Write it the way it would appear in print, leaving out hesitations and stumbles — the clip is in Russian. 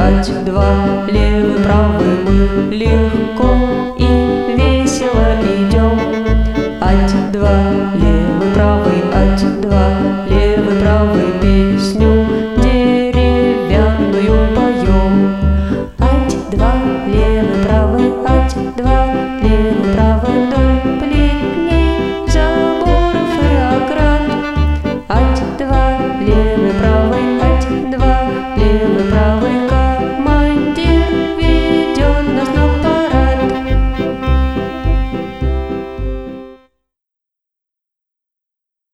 Ать-два, левый, правый, мы легко и весело идем. Ать-два, левый, правый.